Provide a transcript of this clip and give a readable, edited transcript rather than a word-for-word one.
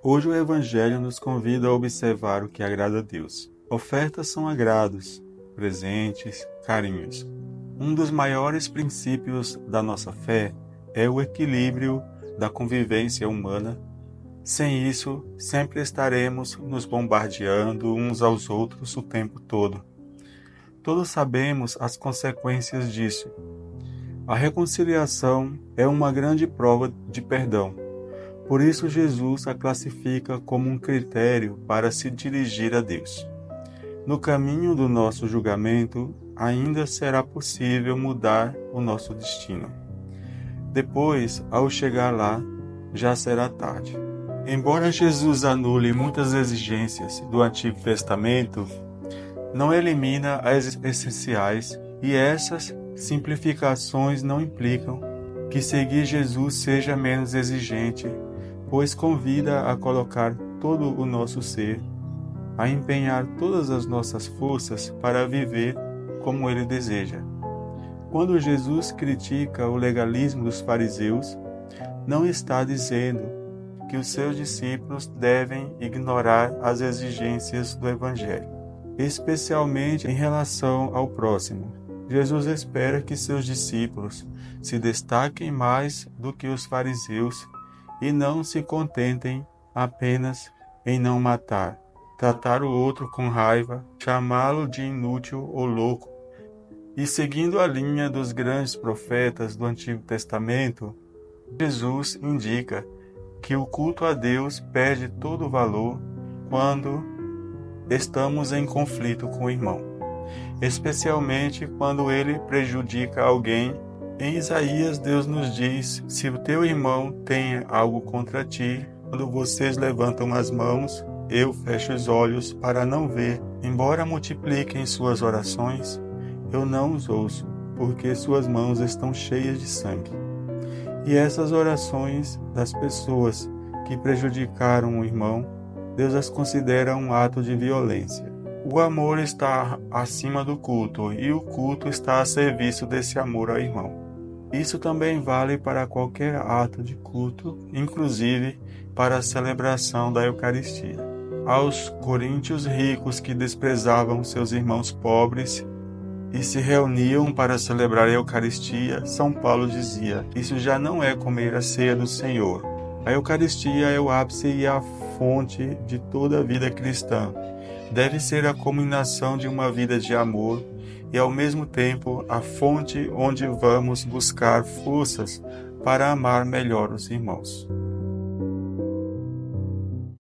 Hoje o Evangelho nos convida a observar o que agrada a Deus. Ofertas são agrados, presentes, carinhos. Um dos maiores princípios da nossa fé é o equilíbrio da convivência humana. Sem isso, sempre estaremos nos bombardeando uns aos outros o tempo todo. Todos sabemos as consequências disso. A reconciliação é uma grande prova de perdão. Por isso, Jesus a classifica como um critério para se dirigir a Deus. No caminho do nosso julgamento, ainda será possível mudar o nosso destino. Depois, ao chegar lá, já será tarde. Embora Jesus anule muitas exigências do Antigo Testamento, não elimina as essenciais, e essas simplificações não implicam que seguir Jesus seja menos exigente, pois convida a colocar todo o nosso ser, a empenhar todas as nossas forças para viver como Ele deseja. Quando Jesus critica o legalismo dos fariseus, não está dizendo que os seus discípulos devem ignorar as exigências do Evangelho, especialmente em relação ao próximo. Jesus espera que seus discípulos se destaquem mais do que os fariseus e não se contentem apenas em não matar, tratar o outro com raiva, chamá-lo de inútil ou louco. E seguindo a linha dos grandes profetas do Antigo Testamento, Jesus indica que o culto a Deus perde todo o valor quando estamos em conflito com o irmão, especialmente quando ele prejudica alguém. Em Isaías, Deus nos diz: se o teu irmão tem algo contra ti, quando vocês levantam as mãos, eu fecho os olhos para não ver. Embora multipliquem suas orações, eu não os ouço, porque suas mãos estão cheias de sangue. E essas orações das pessoas que prejudicaram o irmão, Deus as considera um ato de violência. O amor está acima do culto, e o culto está a serviço desse amor ao irmão. Isso também vale para qualquer ato de culto, inclusive para a celebração da Eucaristia. Aos coríntios ricos que desprezavam seus irmãos pobres e se reuniam para celebrar a Eucaristia, São Paulo dizia: isso já não é comer a ceia do Senhor. A Eucaristia é o ápice e a fonte de toda a vida cristã. Deve ser a culminação de uma vida de amor e, ao mesmo tempo, a fonte onde vamos buscar forças para amar melhor os irmãos.